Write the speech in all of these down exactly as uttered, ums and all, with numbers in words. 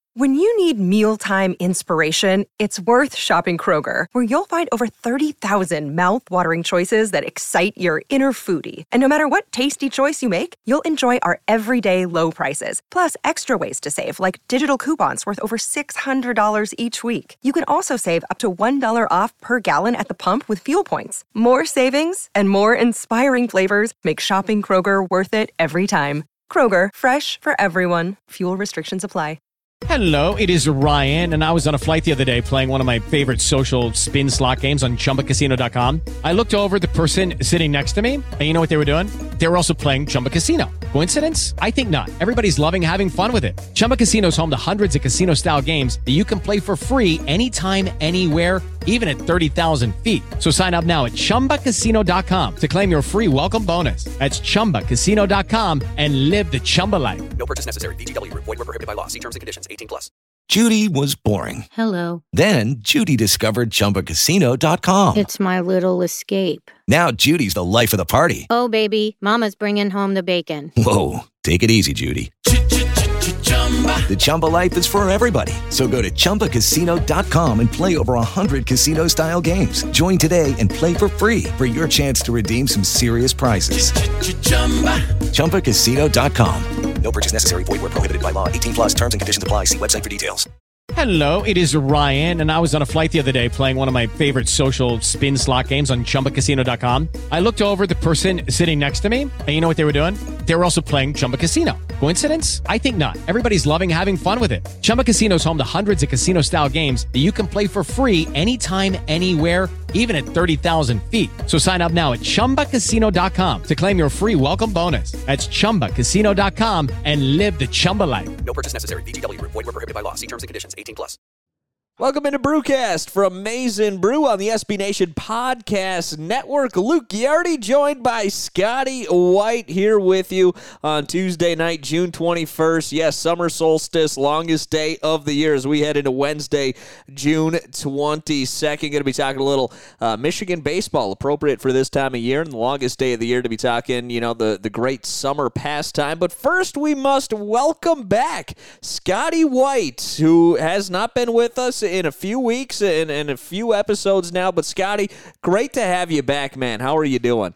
When you need mealtime inspiration, it's worth shopping Kroger, where you'll find over thirty thousand mouth-watering choices that excite your inner foodie. And no matter what tasty choice you make, you'll enjoy our everyday low prices, plus extra ways to save, like digital coupons worth over six hundred dollars each week. You can also save up to one dollar off per gallon at the pump with fuel points. More savings and more inspiring flavors make shopping Kroger worth it every time. Kroger, fresh for everyone. Fuel restrictions apply. Hello, it is Ryan, and I was on a flight the other day playing one of my favorite social spin slot games on Chumba Casino dot com. I looked over at the person sitting next to me, and you know what they were doing? They were also playing Chumba Casino. Coincidence? I think not. Everybody's loving having fun with it. Chumba Casino is home to hundreds of casino-style games that you can play for free anytime, anywhere, even at thirty thousand feet. So sign up now at Chumba Casino dot com to claim your free welcome bonus. That's Chumba Casino dot com and live the Chumba life. No purchase necessary. V G W. Void where prohibited by law. See terms and conditions. eighteen plus. Judy was boring. Hello. Then Judy discovered Chumba Casino dot com. It's my little escape. Now Judy's the life of the party. Oh, baby, mama's bringing home the bacon. Whoa, take it easy, Judy. The Chumba life is for everybody. So go to Chumba Casino dot com and play over one hundred casino-style games. Join today and play for free for your chance to redeem some serious prizes. Chumba Casino dot com. No purchase necessary. Void where prohibited by law. eighteen plus terms and conditions apply. See website for details. Hello, it is Ryan, and I was on a flight the other day playing one of my favorite social spin slot games on Chumba Casino dot com. I looked over at the person sitting next to me, and you know what they were doing? They were also playing Chumba Casino. Coincidence? I think not. Everybody's loving having fun with it. Chumba Casino is home to hundreds of casino-style games that you can play for free anytime, anywhere, even at thirty thousand feet. So sign up now at Chumba Casino dot com to claim your free welcome bonus. That's Chumba Casino dot com and live the Chumba life. No purchase necessary. V G W. Void where prohibited by law. See terms and conditions. eighteen plus. Welcome into Brewcast from Maize and Brew on the S B Nation Podcast Network. Luke Giardi joined by Scotty White here with you on Tuesday night, June twenty-first. Yes, summer solstice, longest day of the year as we head into Wednesday, June twenty-second. Going to be talking a little uh, Michigan baseball, appropriate for this time of year, and the longest day of the year to be talking, you know, the, the great summer pastime. But first, we must welcome back Scotty White, who has not been with us in a few weeks and, and a few episodes now. But Scotty, great to have you back, man. How are you doing?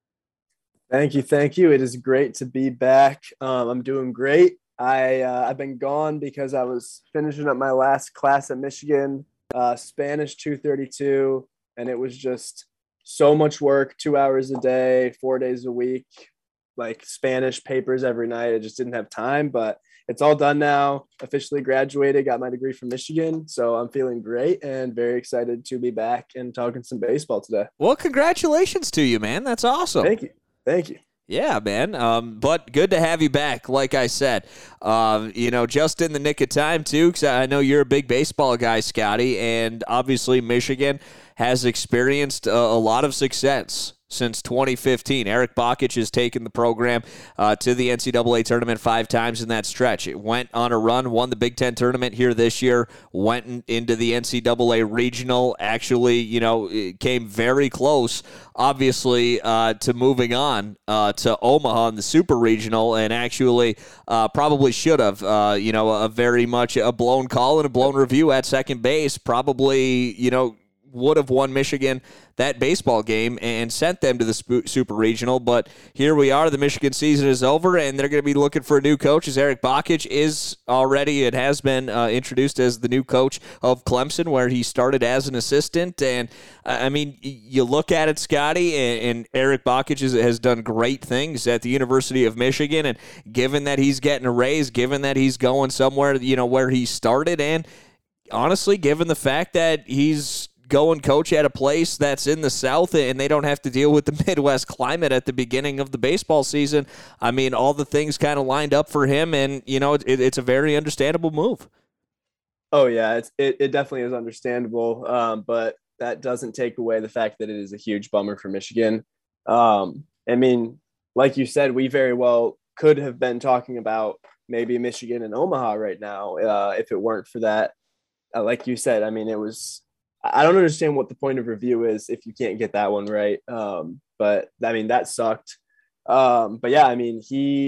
Thank you. Thank you. It is great to be back. Um, I'm doing great. I, uh, I've been gone because I was finishing up my last class at Michigan, uh, Spanish two thirty-two, and it was just so much work, two hours a day, four days a week, like Spanish papers every night. I just didn't have time, but it's all done now. Officially graduated, got my degree from Michigan. So I'm feeling great and very excited to be back and talking some baseball today. Well, congratulations to you, man. That's awesome. Thank you. Thank you. Yeah, man. Um, but good to have you back, like I said. Uh, you know, just in the nick of time, too, because I know you're a big baseball guy, Scotty, and obviously Michigan has experienced a, a lot of success since twenty fifteen. Eric Bakich has taken the program uh, to the N C double A tournament five times in that stretch. It went on a run, won the Big Ten tournament here this year, went in, into the N C double A regional, actually, you know, it came very close, obviously, uh, to moving on uh, to Omaha in the super regional, and actually uh, probably should have, uh, you know, a very much a blown call and a blown review at second base, probably, you know, would have won Michigan that baseball game and sent them to the super regional. But here we are. The Michigan season is over, and they're going to be looking for a new coach, as Eric Bakich is already, it has been uh, introduced as the new coach of Clemson, where he started as an assistant. And, uh, I mean, you look at it, Scotty, and, and Eric Bakich is, has done great things at the University of Michigan. And given that he's getting a raise, given that he's going somewhere, you know, where he started, and honestly, given the fact that he's go and coach at a place that's in the South and they don't have to deal with the Midwest climate at the beginning of the baseball season, I mean, all the things kind of lined up for him, and, you know, it, it's a very understandable move. Oh, yeah, it's, it, it definitely is understandable, um, but that doesn't take away the fact that it is a huge bummer for Michigan. Um, I mean, like you said, we very well could have been talking about maybe Michigan and Omaha right now uh, if it weren't for that. Uh, like you said, I mean, it was – I don't understand what the point of review is if you can't get that one right. Um, but I mean, that sucked. Um, but yeah, I mean, he,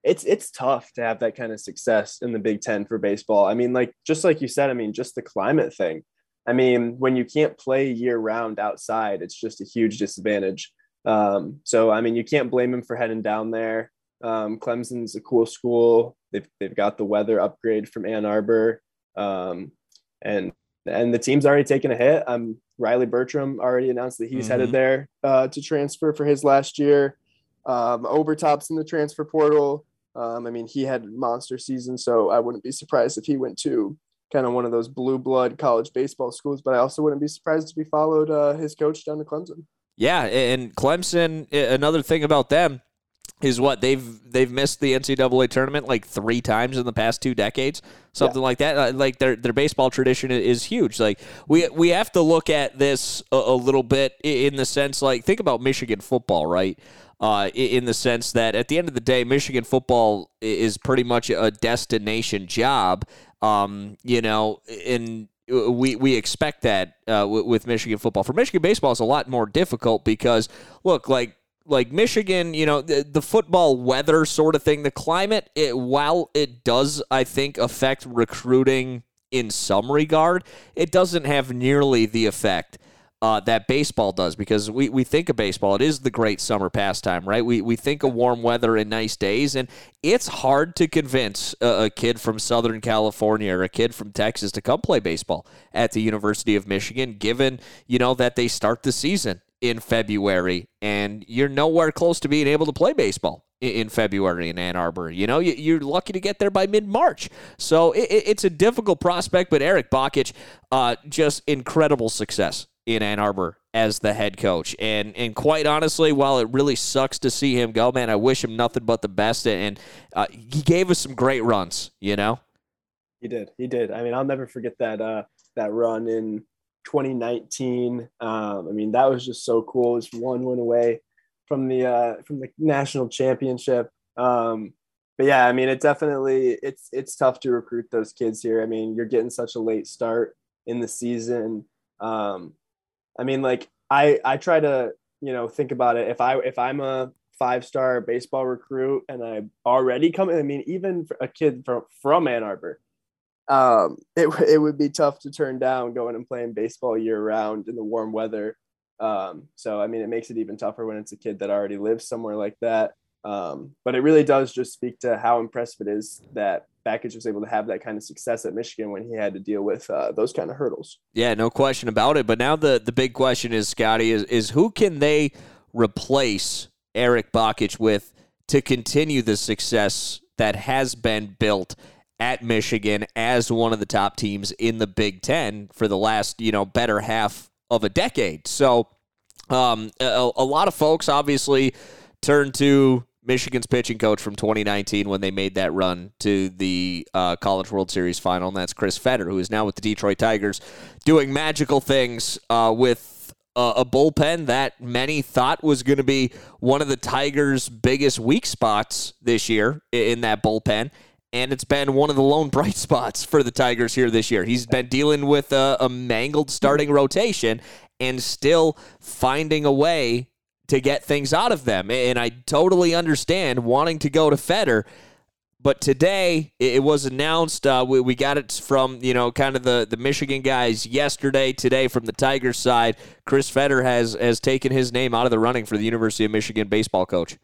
it's it's tough to have that kind of success in the Big Ten for baseball. I mean, like just like you said, I mean, just the climate thing. I mean, when you can't play year round outside, it's just a huge disadvantage. Um, so I mean, you can't blame him for heading down there. Um, Clemson's a cool school. They've they've got the weather upgrade from Ann Arbor, um, and and the team's already taken a hit. Um, Riley Bertram already announced that he's mm-hmm. headed there uh, to transfer for his last year. Um, Obertop's in the transfer portal. Um, I mean, he had a monster season, so I wouldn't be surprised if he went to kind of one of those blue blood college baseball schools. But I also wouldn't be surprised if he followed uh, his coach down to Clemson. Yeah, and Clemson, another thing about them is what they've they've missed the N C double A tournament like three times in the past two decades, something yeah. like that. Uh, like their their baseball tradition is huge. Like we we have to look at this a, a little bit in the sense, like think about Michigan football, right? Uh, in the sense that at the end of the day, Michigan football is pretty much a destination job. Um, you know, and we we expect that uh, with Michigan football. For Michigan baseball, it's a lot more difficult because look, like. Like Michigan, you know, the, the football weather sort of thing, the climate, it, while it does, I think, affect recruiting in some regard, it doesn't have nearly the effect uh, that baseball does because we, we think of baseball. It is the great summer pastime, right? We we think of warm weather and nice days, and it's hard to convince a, a kid from Southern California or a kid from Texas to come play baseball at the University of Michigan, given, you know, that they start the season in February, and you're nowhere close to being able to play baseball in February in Ann Arbor. You know, you're lucky to get there by mid-March. So it's a difficult prospect, but Erik Bakich, uh, just incredible success in Ann Arbor as the head coach. And and quite honestly, while it really sucks to see him go, man, I wish him nothing but the best. And uh, he gave us some great runs, you know? He did. He did. I mean, I'll never forget that uh, that run in twenty nineteen. Um, I mean, that was just so cool. It was one win away from the uh, from the national championship. Um, but yeah, I mean, it definitely it's it's tough to recruit those kids here. I mean, you're getting such a late start in the season. Um, I mean, like I I try to you know think about it. If I if I'm a five star baseball recruit and I already come, I mean, even for a kid from from Ann Arbor. Um, it it would be tough to turn down going and playing baseball year round in the warm weather. Um, so I mean, it makes it even tougher when it's a kid that already lives somewhere like that. Um, but it really does just speak to how impressive it is that Bakich was able to have that kind of success at Michigan when he had to deal with uh, those kind of hurdles. Yeah, no question about it. But now the the big question is, Scotty, is is who can they replace Erik Bakich with to continue the success that has been built at Michigan as one of the top teams in the Big Ten for the last, you know, better half of a decade. So um, a, a lot of folks obviously turn to Michigan's pitching coach from twenty nineteen when they made that run to the uh, College World Series final, and that's Chris Fetter, who is now with the Detroit Tigers doing magical things uh, with uh, a bullpen that many thought was going to be one of the Tigers' biggest weak spots this year in that bullpen. And it's been one of the lone bright spots for the Tigers here this year. He's been dealing with a, a mangled starting rotation and still finding a way to get things out of them. And I totally understand wanting to go to Fetter. But today, it was announced, uh, we, we got it from, you know, kind of the, the Michigan guys yesterday. Today, from the Tigers side, Chris Fetter has, has taken his name out of the running for the University of Michigan baseball coach.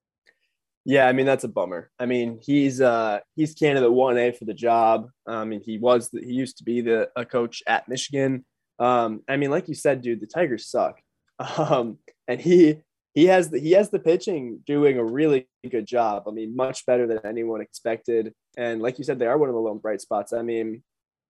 Yeah, I mean, that's a bummer. I mean, he's uh, he's candidate one A for the job. I mean, he was the, he used to be the a coach at Michigan. Um, I mean, like you said, dude, the Tigers suck. Um, and he he has the he has the pitching doing a really good job. I mean, much better than anyone expected. And like you said, they are one of the lone bright spots. I mean,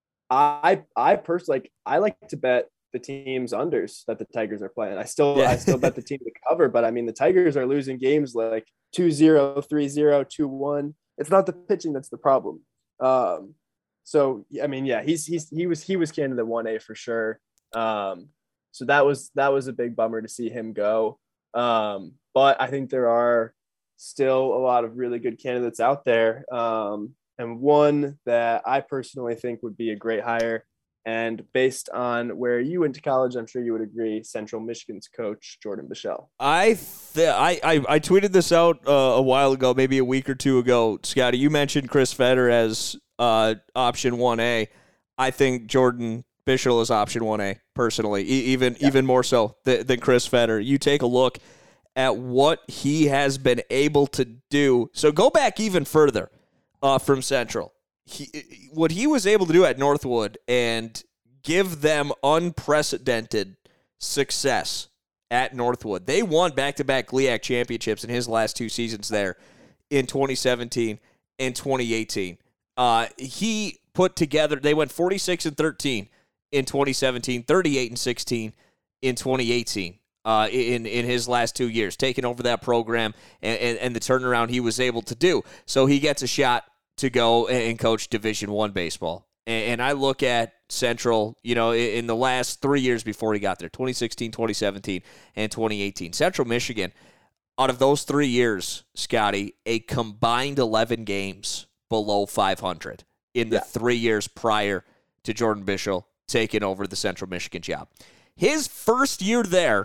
I I personally like I like to bet the team's unders that the Tigers are playing. I still yeah. I still bet the team to cover, but I mean, the Tigers are losing games like two zero, three zero, two one. It's not the pitching that's the problem. Um, so I mean, yeah, he's he's he was he was candidate one A for sure. Um, so that was that was a big bummer to see him go. Um, but I think there are still a lot of really good candidates out there. Um, and one that I personally think would be a great hire And based on where you went to college, I'm sure you would agree, Central Michigan's coach, Jordan Bichelle. I, th- I, I I tweeted this out uh, a while ago, maybe a week or two ago. Scotty, you mentioned Chris Fetter as uh, option one A. I think Jordan Bichelle is option one A, personally, e- even yeah. even more so th- than Chris Fetter. You take a look at what he has been able to do. So go back even further uh, from Central. He, what he was able to do at Northwood and give them unprecedented success at Northwood. They won back-to-back G L I A C championships in his last two seasons there in twenty seventeen and twenty eighteen. Uh, he put together, they went forty-six and thirteen in twenty seventeen, thirty-eight and sixteen in twenty eighteen. Uh, in, in his last two years, taking over that program and, and, and the turnaround he was able to do. So he gets a shot to go and coach Division One baseball. And I look at Central, you know, in the last three years before he got there, twenty sixteen, twenty seventeen, and twenty eighteen. Central Michigan, out of those three years, Scotty, a combined eleven games below five hundred in the yeah. three years prior to Jordan Bichelle taking over the Central Michigan job. His first year there,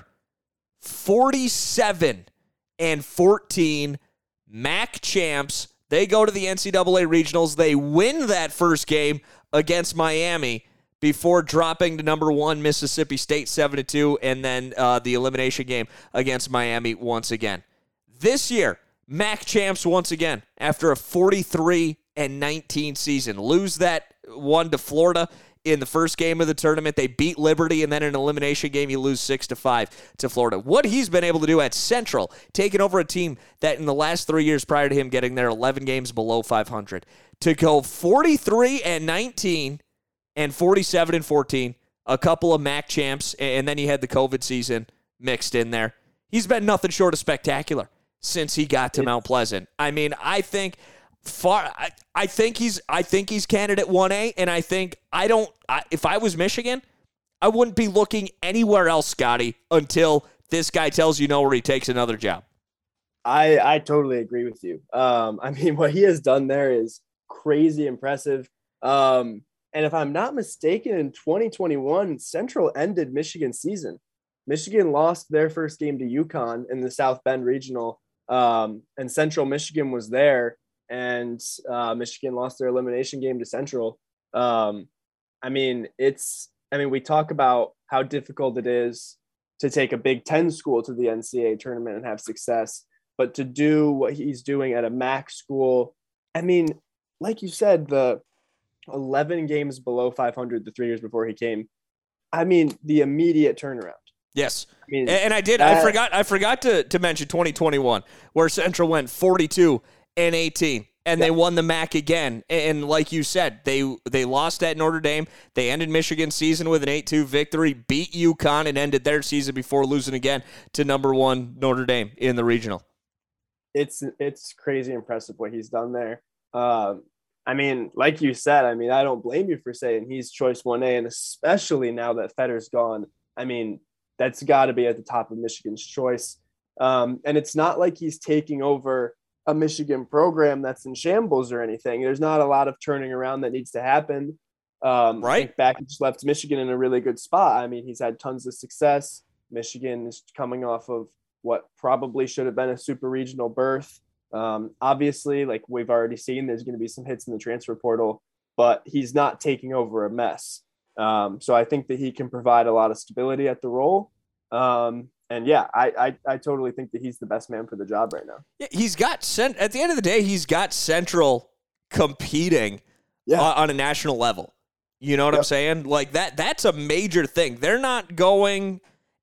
forty-seven and fourteen, M A C champs. They go to the N C double A regionals. They win that first game against Miami before dropping to number one Mississippi State seven to two, and then uh, the elimination game against Miami once again. This year, M A C champs once again after a forty-three and nineteen season. Lose that one to Florida in the first game of the tournament. They beat Liberty, and then in an elimination game, you lose six to five to Florida. What he's been able to do at Central, taking over a team that in the last three years prior to him getting there, eleven games below five hundred, to go forty-three and nineteen and forty-seven and fourteen, a couple of M A C champs, and then he had the COVID season mixed in there. He's been nothing short of spectacular since he got to Mount Pleasant. I mean, I think far. I, I think he's. I think he's candidate one A, and I think I don't. I, if I was Michigan, I wouldn't be looking anywhere else, Scotty, until this guy tells you no, or he takes another job. I I totally agree with you. Um, I mean, what he has done there is crazy impressive. Um, and if I'm not mistaken, in twenty twenty-one, Central ended Michigan's season. Michigan lost their first game to UConn in the South Bend Regional, um, and Central Michigan was there. And uh, Michigan lost their elimination game to Central. Um, I mean, it's, I mean, we talk about how difficult it is to take a Big Ten school to the N C double A tournament and have success, but to do what he's doing at a M A C school, I mean, like you said, the eleven games below five hundred the three years before he came, I mean, the immediate turnaround. Yes. I mean, and I did, that, I forgot, I forgot to, to mention twenty twenty-one, where Central went forty-two and eighteen, and yep. they won the M A C again. And like you said, they they lost at Notre Dame. They ended Michigan's season with an eight two victory, beat UConn, and ended their season before losing again to number one Notre Dame in the regional. It's it's crazy impressive what he's done there. Um, I mean, like you said, I mean, I don't blame you for saying he's choice one A, and especially now that Fetter's gone, I mean, that's got to be at the top of Michigan's choice. Um, and it's not like he's taking over a Michigan program that's in shambles or anything. There's not a lot of turning around that needs to happen. Um, right. Back just left Michigan in a really good spot. I mean, he's had tons of success. Michigan is coming off of what probably should have been a super regional berth. Um, obviously, like we've already seen, there's going to be some hits in the transfer portal, but he's not taking over a mess. Um, so I think that he can provide a lot of stability at the role. Um, And yeah, I, I I totally think that he's the best man for the job right now. Yeah, he's got cent- at the end of the day, he's got Central competing yeah. on, on a national level. You know what yep. I'm saying? Like that. That's a major thing. They're not going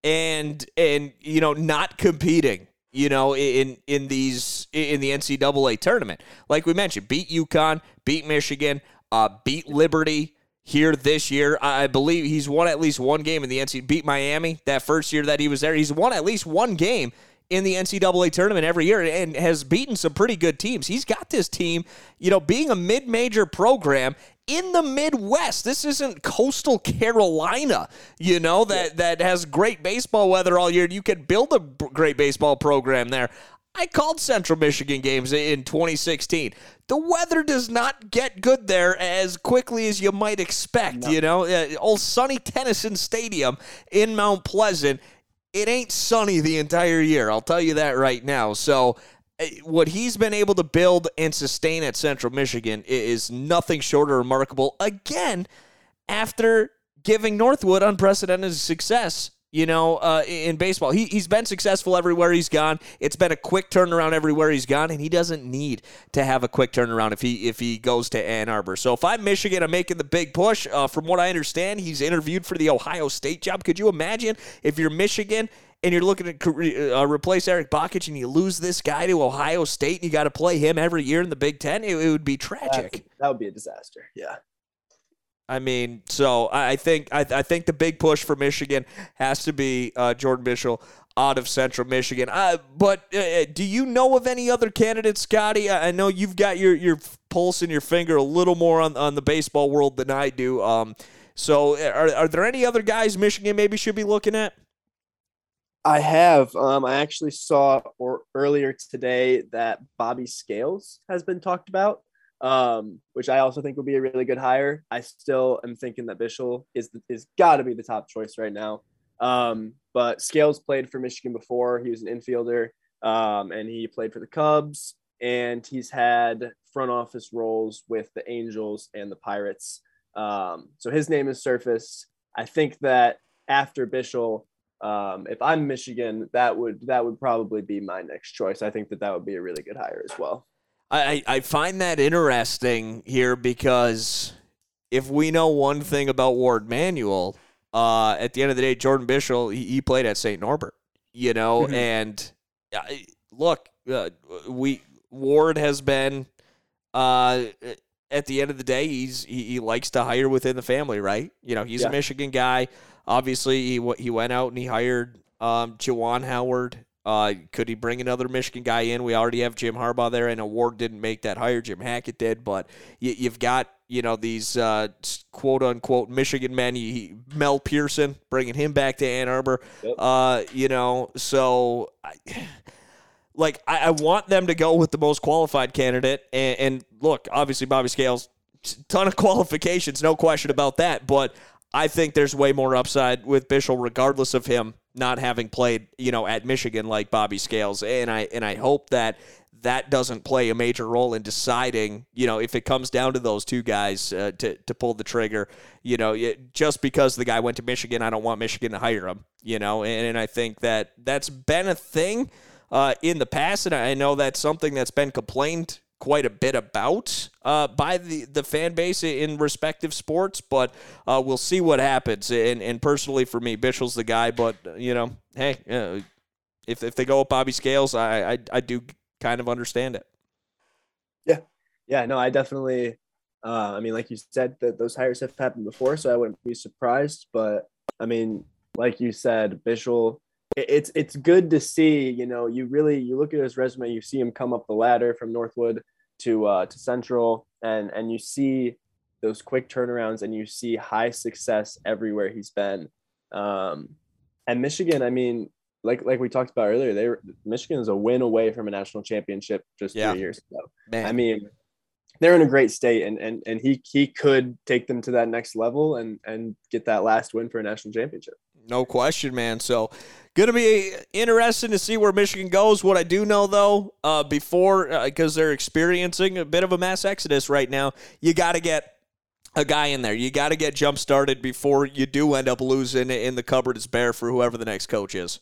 and and you know not competing. You know in in these in the N C double A tournament, like we mentioned, beat UConn, beat Michigan, uh, beat Liberty. Here this year, I believe he's won at least one game in the N C double A. Beat Miami that first year that he was there. He's won at least one game in the N C double A tournament every year and has beaten some pretty good teams. He's got this team, you know, being a mid-major program in the Midwest. This isn't coastal Carolina, you know, that, that has great baseball weather all year. You could build a great baseball program there. I called Central Michigan games in twenty sixteen. The weather does not get good there as quickly as you might expect. No. You know, uh, old sunny Tennyson Stadium in Mount Pleasant, it ain't sunny the entire year. I'll tell you that right now. So uh, what he's been able to build and sustain at Central Michigan is nothing short of remarkable. Again, after giving Northwood unprecedented success, you know, uh, in baseball. He, he's been successful everywhere he's gone. It's been a quick turnaround everywhere he's gone, and he doesn't need to have a quick turnaround if he if he goes to Ann Arbor. So if I'm Michigan, I'm making the big push. Uh, from what I understand, he's interviewed for the Ohio State job. Could you imagine if you're Michigan and you're looking to uh, replace Eric Bakich and you lose this guy to Ohio State and you got to play him every year in the Big Ten? It, it would be tragic. That, that would be a disaster, yeah. I mean, so I think I, I think the big push for Michigan has to be uh, Jordan Bischel out of Central Michigan. Uh, but uh, do you know of any other candidates, Scotty? I, I know you've got your, your pulse in your finger a little more on, on the baseball world than I do. Um, so are, are there any other guys Michigan maybe should be looking at? I have. Um, I actually saw or earlier today that Bobby Scales has been talked about. Um, which I also think would be a really good hire. I still am thinking that Bischel is is got to be the top choice right now. Um, but Scales played for Michigan before. He was an infielder, um, and he played for the Cubs. And he's had front office roles with the Angels and the Pirates. Um, so his name is surfaced. I think that after Bischel, um, if I'm Michigan, that would that would probably be my next choice. I think that that would be a really good hire as well. I, I find that interesting here because if we know one thing about Ward Manuel, uh, at the end of the day, Jordan Bischel, he, he played at Saint Norbert, you know, mm-hmm. and uh, look, uh, we Ward has been, uh, at the end of the day, he's he, he likes to hire within the family, right? You know, he's yeah. a Michigan guy. Obviously, he he went out and he hired um, Juwan Howard. Uh, could he bring another Michigan guy in? We already have Jim Harbaugh there. I know Ward didn't make that hire. Jim Hackett did, but you, you've got, you know, these uh, quote-unquote Michigan men. You, Mel Pearson, bringing him back to Ann Arbor. Yep. Uh, you know, so, I, like, I, I want them to go with the most qualified candidate. And, and look, obviously Bobby Scales, ton of qualifications, no question about that, but I think there's way more upside with Bischel regardless of him not having played, you know, at Michigan like Bobby Scales. And I and I hope that that doesn't play a major role in deciding, you know, if it comes down to those two guys uh, to, to pull the trigger, you know, it, just because the guy went to Michigan, I don't want Michigan to hire him, you know, and, and I think that that's been a thing uh, in the past. And I know that's something that's been complained quite a bit about uh, by the, the fan base in respective sports, but uh, we'll see what happens. And, and personally, for me, Bischel's the guy. But you know, hey, uh, if if they go with Bobby Scales, I, I I do kind of understand it. Yeah, yeah, no, I definitely. Uh, I mean, like you said, that those hires have happened before, so I wouldn't be surprised. But I mean, like you said, Bischel. It's it's good to see. You know, you really you look at his resume, you see him come up the ladder from Northwood to uh, to Central, and and you see those quick turnarounds, and you see high success everywhere he's been. Um, and Michigan, I mean, like like we talked about earlier, they were, Michigan is a win away from a national championship just yeah. three years ago. Man. I mean, they're in a great state, and and and he he could take them to that next level and and get that last win for a national championship. No question, man. So going to be interesting to see where Michigan goes. What I do know, though, uh, before, because uh, they're experiencing a bit of a mass exodus right now, you got to get a guy in there. You got to get jump-started before you do end up losing and the cupboard is bare for whoever the next coach is.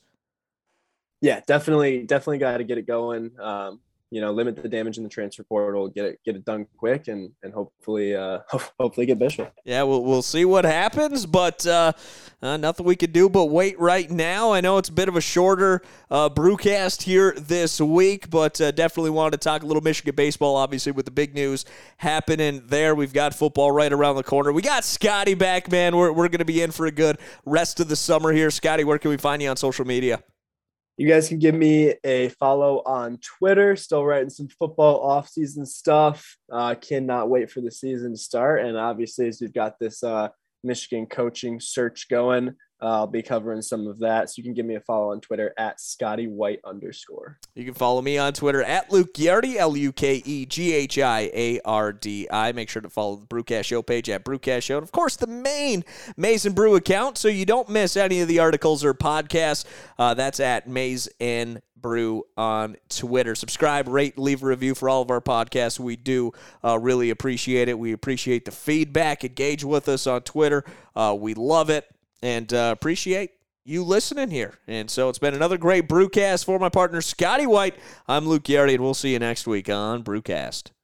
Yeah, definitely, definitely got to get it going. Um, you know, limit the damage in the transfer portal, get it get it done quick, and and hopefully uh, hopefully get Bischel. Yeah, we'll we'll see what happens, but uh, uh, nothing we could do but wait right now. I know it's a bit of a shorter uh, brewcast here this week, but uh, definitely wanted to talk a little Michigan baseball, obviously, with the big news happening there. We've got football right around the corner. We got Scotty back, man. We're we're going to be in for a good rest of the summer here. Scotty, where can we find you on social media? You guys can give me a follow on Twitter. Still writing some football off-season stuff. Uh, cannot wait for the season to start. And obviously, as we've got this uh, Michigan coaching search going, I'll be covering some of that. So you can give me a follow on Twitter at Scotty White underscore. You can follow me on Twitter at Luke Ghiardi, L U K E G H I A R D I. Make sure to follow the Brewcast Show page at Brewcast Show. And, of course, the main Maize and Brew account, so you don't miss any of the articles or podcasts. Uh, that's at Maize and Brew on Twitter. Subscribe, rate, leave a review for all of our podcasts. We do uh, really appreciate it. We appreciate the feedback. Engage with us on Twitter. Uh, we love it. And uh, appreciate you listening here. And so it's been another great Brewcast for my partner, Scotty White. I'm Luke Ghiardi, and we'll see you next week on Brewcast.